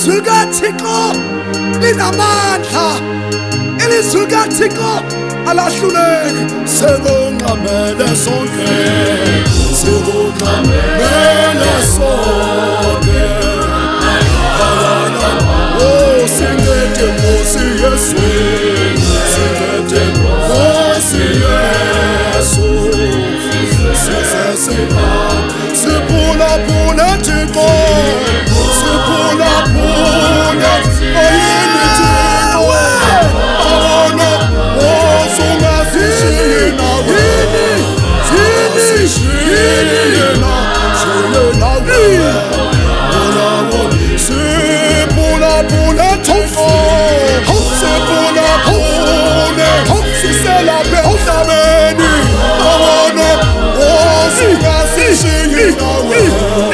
ilizwi likaThixo linamandla, ilizwi likaThixo alahluleki. Sekunqamele sonke, sekunqamele sonke. Oh, singete Nkosi Yesu, singete Nkosi Yesu. Siphulaphule Thixo, siphulaphule oyini Thixo. Awona osungasishiyi nawe, sishiye nawe. Siphulaphule Thixo, siphulaphule siselaphe emhlabeni. Awona osungasishiyi nawe,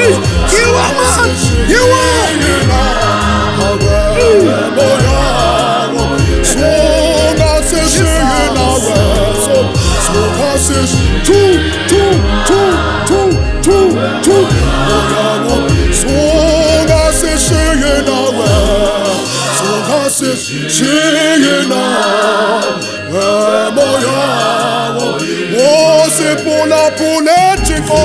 siphulaphule Thixo,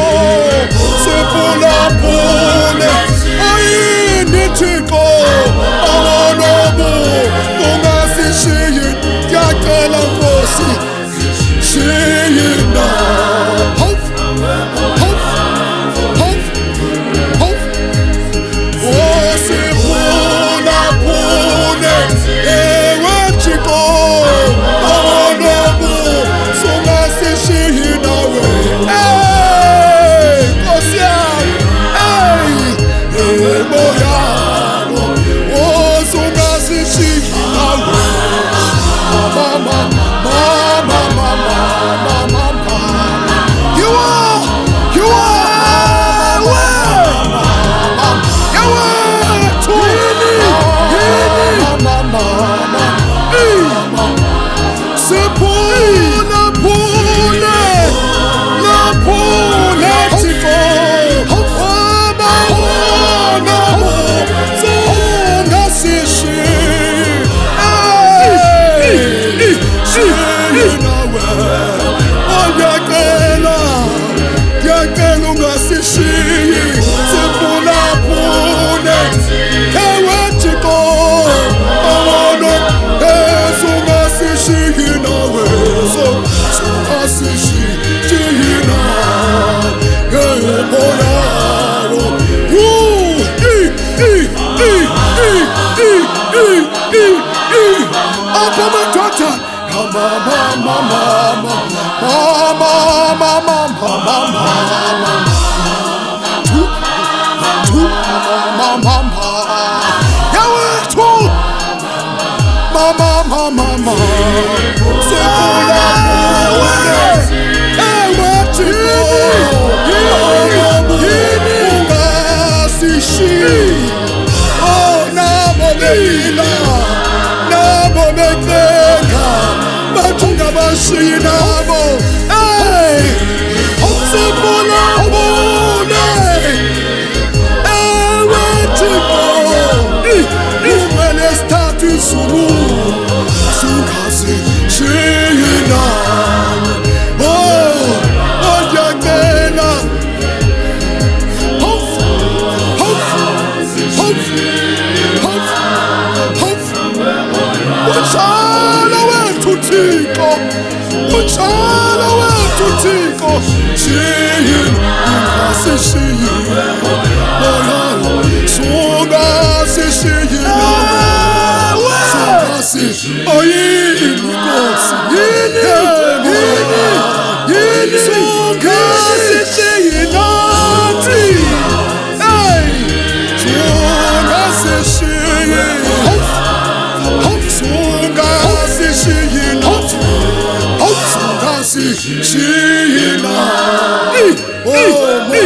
siphulaphule oyini Thixo. Awona ungasishiyi, ngiyacela Nkosi, shiyina. Siphulaphule ewe Thixo. Awona ungasishiyi nawe. Nkosi yami, moya osungasishiyi nawe. Mama, you are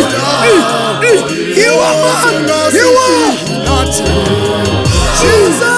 Jesus.